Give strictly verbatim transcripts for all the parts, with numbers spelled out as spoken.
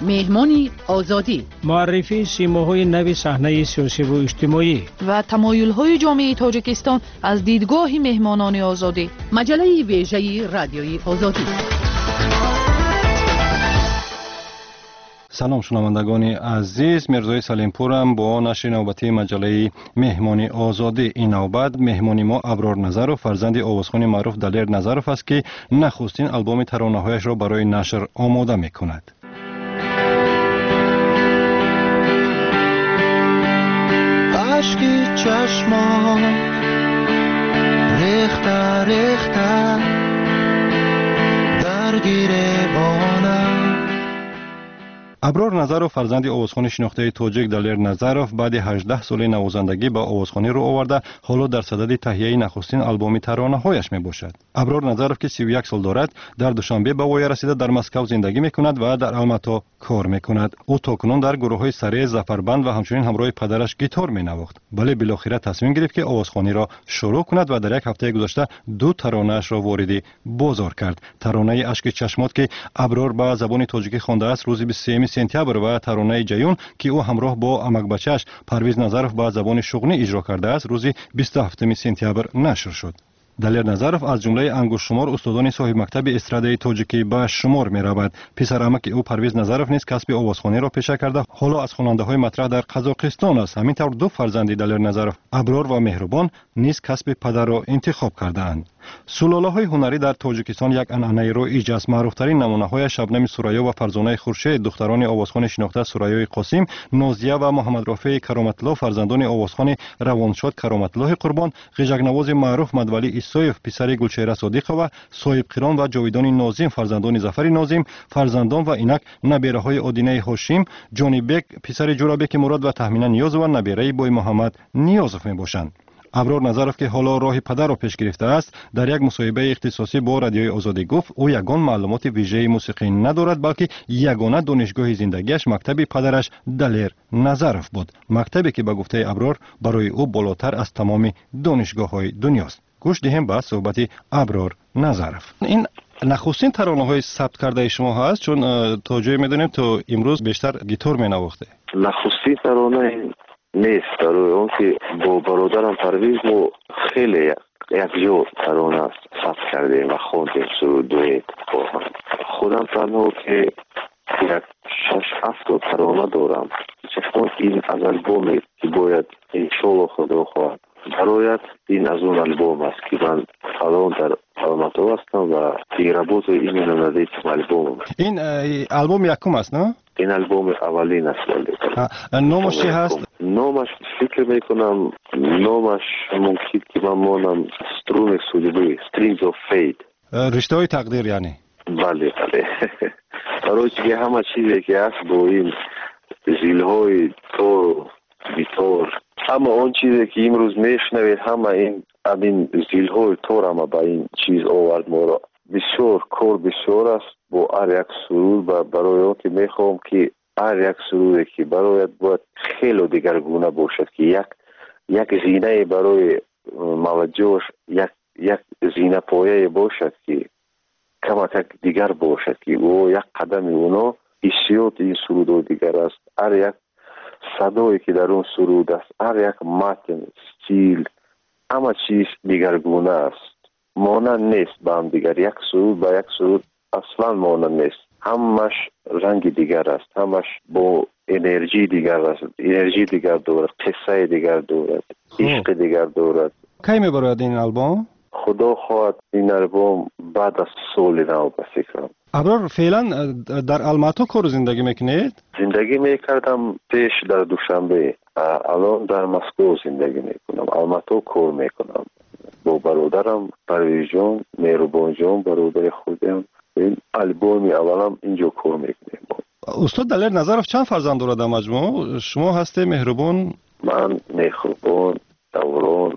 مهمانی آزادی، معرفی سیماهای نوی صحنه سیاسی و اجتماعی و تمایل‌های جامعه تاجیکستان از دیدگاه مهمانان آزادی. مجله ویژه رادیوی آزادی. سلام شنوندگان عزیز، مرزای سلیمپورم با نشر نوبتی مجله مهمانی آزادی. این نوبت مهمانی ما ابرار نظرов فرزند آوازخوان معروف دلیر نظرов است که نخستین آلبوم ترانه‌هایش را برای نشر آماده می‌کند. عشقی چشمان ریخته ریخته در گریبانم. ابرار نظرов فرزند آوازخوان شناخته تاجیک دلیر نظرов بعد هجده سال نوازندگی با آوازخوانی رو آورده، حالا در صدد تهیه نخستین آلبوم ترانه‌هایش میباشد. ابرار نظرов که سی و یک سال دارد، در دوشنبه به وای رسیده در مسکو زندگی میکند و در الماتا کار میکند. او تاکنون در گروه‌های سره زفربند و همچنین همراه پدرش گیتار مینواخت. ولی بالاخره تصمیم گرفت که آوازخوانی را شروع کند و در یک هفته گذشته دو ترانه‌اش را وارد بازار کرد. ترانه اشک چشمات که ابرار به زبان تاجیکی خوانده است روز بیست و سوم سپتامبر و ترانه جیون که او همراه با امک بچه‌اش پرویز نظرов با زبان شغنی اجرا کرده است روز بیست و هفتم سپتامبر نشر شد. دلیر نظرов از جمله انگشت شمار استادان صاحب مکتب استرادای تاجیکی به شمار می رود. پسر عمک او پرویز نظرов نیز کسب آوازخوانی را پیشه کرده، حالا از خواننده های مطرح در قزاقستان است. همینطور دو فرزند دلیر نظرov ابرار و مهربان نیز کسب پدر را انتخاب کردند. سلاله های هنری در تاجیکستان یک عنعنه رایج است. معروفترین نمونه های شبنم سوریا و فرزانه خورشید دختران آوازخوان شناخته سوریای قاسم، نازیه و محمد رافع کرامت الله فرزندان آوازخوان روانشاد کرامت الله قربان، غیژک نواز معروف مدولی ایسایف پسر گلچهره صادق و صاحب قران و جاویدان ناظم فرزندان ظفر ناظم، فرزندان و اینک نبیره های آدینه هاشم، جانی بک پسر جورابک مراد و تهمینه نیاز و نبیره بوی محمد نیازف میباشند. ابرار نظرov که حالا راه پدر را پیش گرفته است، در یک مصاحبه اختصاصی با رادیوی آزادی گفت او یگان معلومات ویژه موسیقی ندارد، بلکه یگانه دانشگاه زندگیش مکتب پدرش دلیر نظرov بود، مکتبی که به گفته ابرار برای او بالاتر از تمام دانشگاه‌های دنیاست. گوش دهیم به صحبت ابرار نظرov. این نخستین ترانه‌های ثبت کرده شما هست، چون تا جایی می‌دونیم تو امروز بیشتر گیتار می‌نواخته. نخستین ترانه نیست، برای اون که با برادرم پرویز ما خیلی یک جو ترانه ثبت کردیم و خوندیم سرودوی با هم. خودم تنها که یک شش هفت ترانه دارم، چون این از البومی که باید انشالله خدا خواهد برایت این از اون البوم است که من الان در الماتا هستم و تیرابوت این نمیده که البوم این البوم یکم است نه؟ این البوم اولین است. نامش چی هست؟ نامش فکر میکنم نامش ممکن که من مانم سترون سولیبی Strings of Fate، رشته های تقدیر یعنی. بله بله. برای که همه چیزی که هست با این زیل های تور و گیتار، همه اون چیزی که امروز میشنوید همه این این زیل های تور همه با این چیز آورد ما را. بسیار کار بسیار است با هر یک سرود و برای اون که میخوام که هر یک سرودی که برایت باید خیلی دیگرگونه باشد که یک یک زینه برای موجهش یک یک زینه پایه باشد که کمتک دیگر باشد که او یک قدم اونا حسیات این سرود دیگر است. هر یک صدایی که در اون سرود است، هر یک متن، استیل، همه چیز دیگرگونه است، مانند نیست با هم دیگر. یک سرود با یک سرود اصلا مانند نیست، همش رنگ دیگر است، همش با انرژی دیگر است، انرژی دیگر دارد، قصه دیگر دارد، عشق دیگر دارد. کی میبرد این آلبوم؟ خدا خواهد این آلبوم بعد از سال نو به فکرم. ابرار فعلا در الماتا کار زندگی میکنید؟ زندگی میکردم پیش در دوشنبه، الان در مسکو زندگی میکنم، الماتا کار میکنم با برادرم پرویز جان، مهربان جان برادر خودم. این البومی اولم اینجا کار میکنیم. استاد دلیر نظرov چند فرزند دارد در مجموع؟ شما هسته مهربان؟ من مهربان، دوران،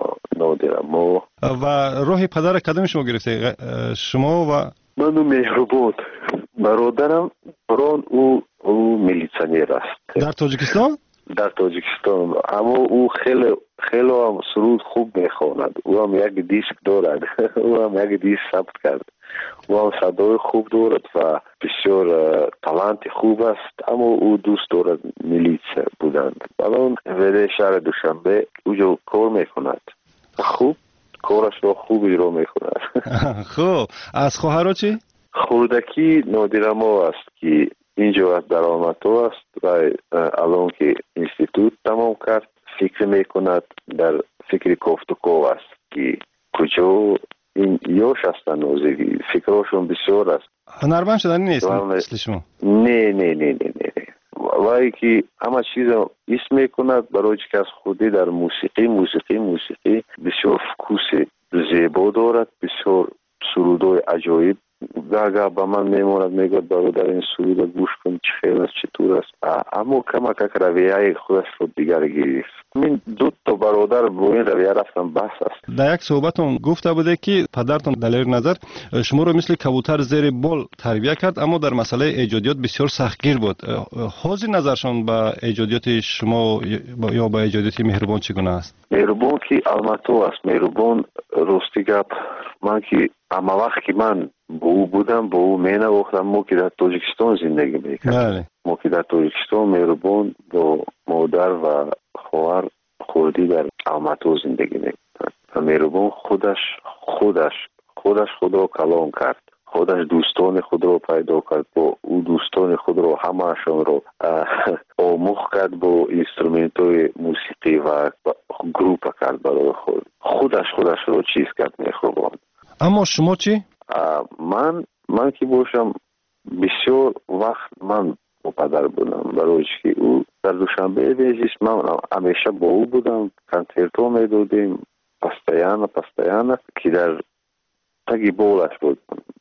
نادرما. و راه پدر کدام شما گرفته؟ شما و من مهربان. برادرم بران او او میلیسیونر است در تاجیکستان. در تاجیکستان اما او خیلی خیلی هم سرود خوب میخواند. او هم یک دیسک دارد. او هم یک دیسک ثبت کرد. و صدای خوب دارد و بسیار تالنت خوب است، اما او دوست دارد میلیس بودند. الان ولی شهر دوشنبه اوجا کار میکند، خوب کارش را خوب اجرا میکند. خب از خواهرها چی؟ خوردکی نادرما است که اینجا از درآمدها است و الان که اینستیتوت تمام کرد فکر میکند، در فکر کوفتکو است که کجا این یوش هستن نوزگی فکرشون بسیار است. هنرمند شدنی نیست مثل شما؟ نه نه نه نه نه وای که همه چیز اسم میکند برای که از خودی در موسیقی موسیقی موسیقی بسیار فکوس زیبا دارد، بسیار سرودای عجایب گاگا با من میموند میگوید برادر این سرود گوش کن چه خیلی است چطور است، اما کمک رویه خودش رو دیگر گرفت. من دو تا برادر با این رویه رفتم بحث است. در یک صحبتون گفته بوده که پدرتون دلیر نظر شما رو مثل کبوتر زیر بال تربیت کرد، اما در مسئله ایجادیات بسیار سختگیر بود. حاضر نظرشون به ایجادیات شما یا به ایجادیات مهربان چگونه است؟ مهربان که الماتو است، مهربان راستی گپ من که اما وقت که من با او بودم با او مینه وقتم ما که در تاجیکستان زندگی میکردم، ما که در تاجیکستان مهربان با مادر و خواهر خودی در الماتو زندگی میکردم و مهربان خودش خودش خودش خود را کلام کرد، خودش دوستان خود را پیدا کرد، با او دوستان خود را همهشان را آموخت کرد با اینسترومنت های موسیقی و گروپ کرد برای خود، خودش خودش را چیز کرد میخواباند. اما شما چی؟ من من که باشم بسیار وقت من با پدر بودم برای که او در دوشنبه بیزیست من همیشه با او بودم، کنسرتو میدادیم پستیانه پستیانه که در تگی بولش بود.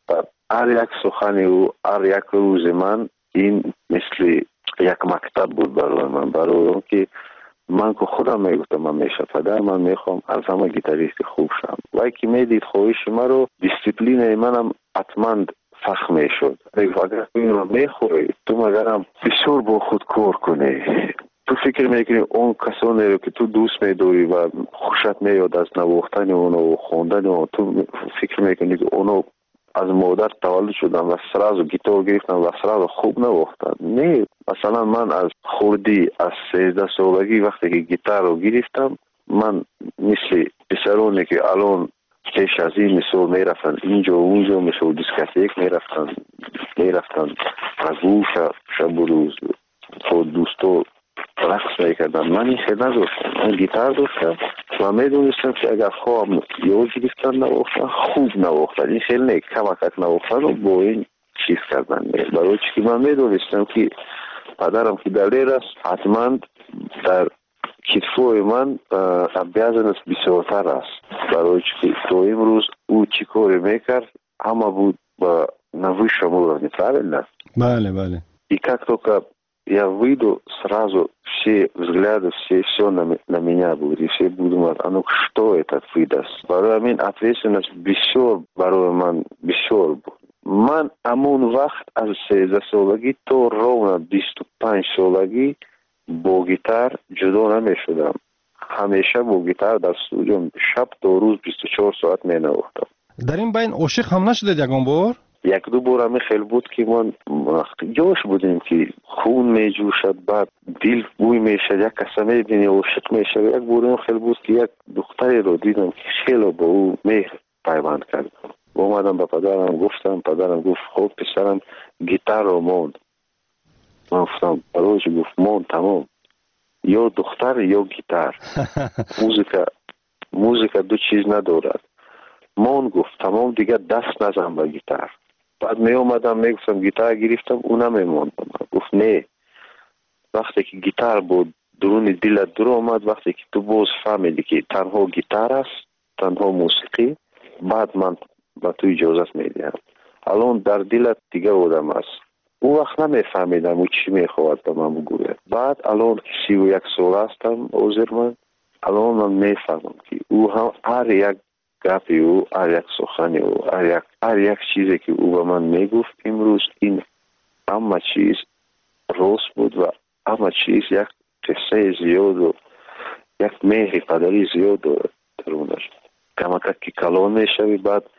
هر یک سخن او هر یک روز من این مثل یک مکتب بود برای من، برای اون که من که خودم میگفتم همیشه پدر من میخوام از همه گیتاریست خوب شم و که میدید خواهش من رو دیسیپلین منم حتما فخ میشد. اگر این رو میخوری تو مگرم بسیار با خود کار کنی، تو فکر میکنی اون کسانی رو که تو دوست میداری و خوشت میاد از نواختن اونو و خوندن اونو، تو فکر میکنی که اونو از مادر تولد شدم و سراز گیتار گرفتم و سراز خوب نواختم. نه، مثلا من از خوردی از سیزده سالگی وقتی که گیتار رو گرفتم من مثل پسرانی که الان پیش از این مثل میرفتن اینجا و اونجا مثل دیسکتیک میرفتن میرفتن رگو شب و روز خود دوستو رقص میکردم، من این خیلی نداشتم، من گیتار داشتم و میدونستم که اگر خواهم یا گرفتن نواختن خوب نواختن این خیلی نه کمکت نواختن رو با این چیز کردن، برای چی که من میدونستم که پدرم که دلیر است حتما در کتفوی من بیازنست بسیارتر است، برای چی که تو امروز او چی کاری میکرد همه بود با نوی شما правильно? Бale, бale. И как только я выйду, сразу все взгляды, все, все на, на меня будут, и все будут думать, а ну что это выдаст? Барой мен ответственность бисёр, барой ман бисёр буд. Ман амон вақт аз сездах солагӣ то ровно бисту панҷ солагӣ бо гитар ҷудо намешудам. ҳамеша бо гитар дар студио шаб то рӯз бисту чор соат менавохтам. дар ин байн ошиқ ҳам нашудед ягон бор? یک دو بار همی خیلی بود که من جوش بودیم که خون می جوشد، بعد دل بوی می شد، یک کسا می بینی عاشق می شد. یک بار خیلی بود که یک دختری رو دیدم که خیلی با او مهر پیوند کرد. اومدم به پدرم گفتم، پدرم گفت خب پسرم گیتار رو موند. من گفتم بروش گفت موند تمام، یا دختر یا گیتار. موزیکا موزیکا دو چیز ندارد. موند گفت تمام دیگه دست نزن به گیتار. بعد می اومدم می گفتم گیتار گرفتم اونم می موندم. گفت نه، وقتی که گیتار بود درون دلت در اومد، وقتی که تو باز فهمیدی که تنها گیتار است، تنها موسیقی، بعد من با تو اجازت میدم. الان در دلت دیگه آدم است. اون وقت نمیفهمیدم او چی میخواد به من بگوید. بعد الان که سی و یک سال هستم عذر من، الان من میفهمم که او هم هر یک گپی او، هر یک سخنی او، هر یک هر یک چیزی که او به من میگفت امروز این همه چیز راست بود و همه چیز یک قصه زیاد و یک مهر پدری زیاد درونش. کمک که کلان میشوی، بعد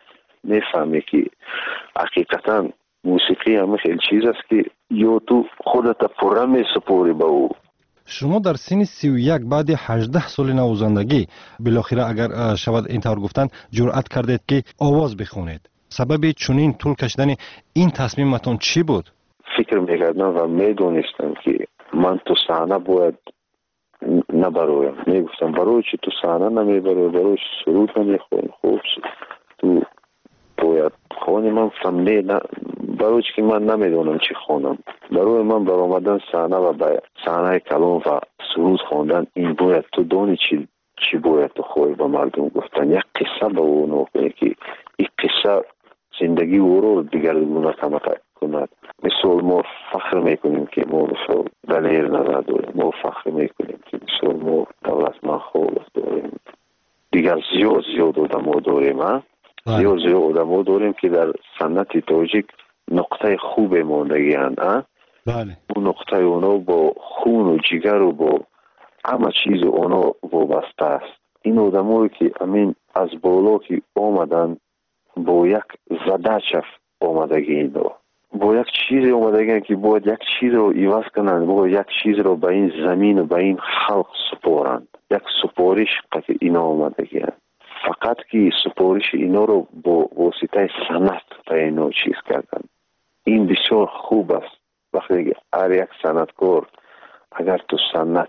میفهمی که حقیقتا موسیقی همه خیلی چیز است که یا تو خودت پره میسپوری به او. شما در سن سی و یک بعد هجده سال نوازندگی بالاخره اگر شود اینطور گفتن جرأت کردید که آواز بخونید. سبب چنین طول کشیدن این تصمیمتون چی بود؟ فکر میکردم و میدونستم که من تو صحنه باید نبرویم. میگفتم برای چی تو صحنه نمیبروی، برای چی سرود نمیخونی، خوب تو باید خونی. من گفتم نه نه، برای چی که من نمیدونم چی خونم. برای من بر آمدن صحنه و به صحنه کلام و سرود خوندن این باید تو دانی چی چی باید تو خوی به مردم گفتن. یک قصه به اون نکنی که این قصه زندگی او رو دیگرگونه کند. مثل ما فخر میکنیم که ما مثل دلیر نظر داریم، ما فخر میکنیم که مثل ما دولتمند خالص داریم، دیگر زیاد زیاد آدم داریم ها؟ زیاد زیاد آدم داریم که در سنت تاجیک نقطه خوب ماندگی هستند ها؟ بله. اون نقطه اونا با خون و جگر و با همه چیز اونا وابسته است. این آدمایی که امین از بالا که آمدن با یک زدچف آمدگی اینا، با یک چیز آمدگی که باید یک چیز رو عوض کنند، باید یک چیز رو به این زمین و به این خلق سپارند. یک سپارش که اینا آمدگی هست. فقط که سپارش اینا رو با واسطه سنت تا اینا چیز کردن. این بسیار خوب است. وقتی هر یک سنتکار اگر تو سنت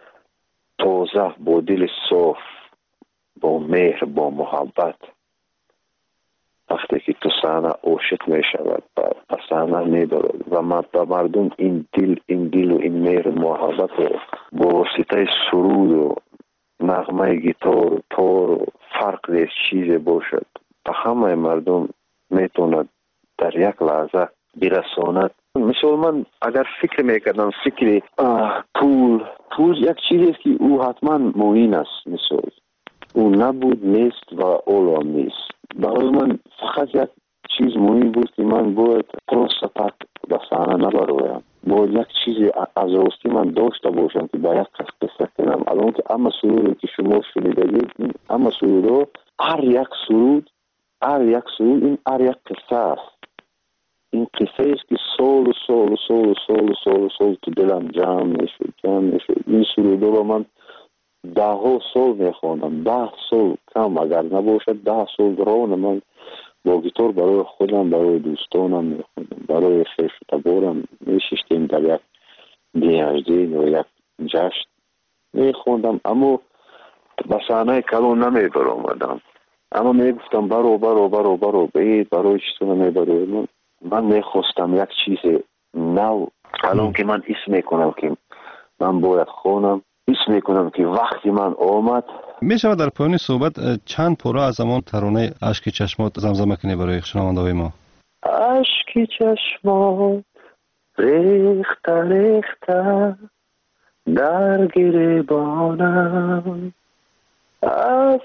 تازه با دل صاف، با مهر، با محبت، وقتی که تو صحنه عاشق می شود و صحنه می برد و مردم این دل این دل و این مهر محبت رو با واسطه سرود و نغمه گیتار و تار و فرق نیست چیز باشد و همه مردم میتوند در یک لحظه برساند. مثل من اگر فکر میکردم فکر پول پول یک چیزی است که او حتما معین است. مثل او نبود نیست و اولو نیست. برای من فقط یک چیز مهم بود که من باید پروستاپک به صحنه نبرویم. باید یک چیزی از راستی من داشته باشم که با یک کس قصه کنم. الان که اما سرودی که شما شنیدید، اما سرود هر یک سرود هر یک سرود این هر یک قصه است. این قصه است که سال و سال و سال و سال و سال و سال تو دلم جمع میشد جمع میشد. این سرود رو من ده ها سال میخواندم، ده سال کم اگر نباشد ده سال ران من با گیتار برای خودم، برای دوستانم میخوندم، برای خیش و تبارم میششتیم در یک دیهجدین و یک جشن میخوندم. اما به صحنه کلام نمیبر آمدم. اما میگفتم برو برو برو برو بید برای چیزو نمیبرو. من, من میخواستم یک چیز نو. الان که من اسم میکنم که من باید خونم، اسم میکنم که وقتی من آمد. می شود در پایان صحبت چند پاره از زمان ترانه اشک چشمات زمزمه کنی برای شنونده های ما؟ اشک چشمات ریخته ریخته در گریبانم، از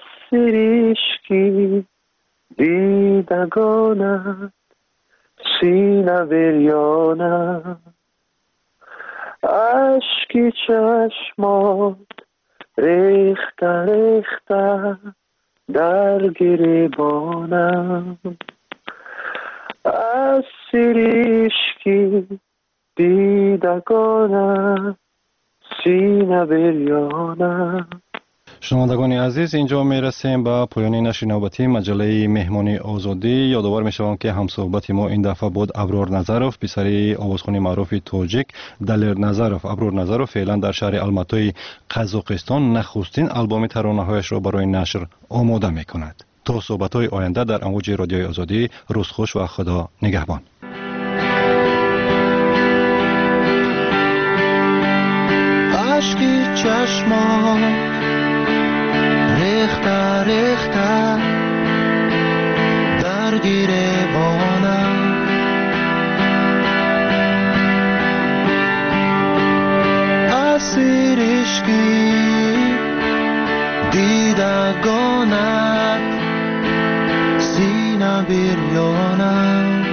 سریشکی دیدگانم سینه بریانم. اشک چشمات ریخته ریخته در گریبانم، از سریشکی دیدگانم سینه بریانم. شنوندگان عزیز، اینجا می رسیم به پایان نشر نوبتی مجله مهمانی آزادی. یادآور می شوم که همصحبت ما این دفعه بود ابرار نظروف، پسر آوازخوان معروف تاجیک دلیر نظروف. ابرار نظروف فعلا در شهر الماتای قزاقستان نخستین آلبوم ترانه‌هایش را برای نشر آماده می کند. تا صحبت های آینده در امواج رادیوی آزادی، روز خوش و خدا نگهبان. اشکی چشمان ریخته ریخته در گریبانم، از سریشکی دیدگانت سینه بریانم.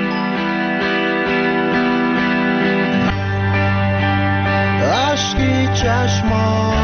اشکی چشمان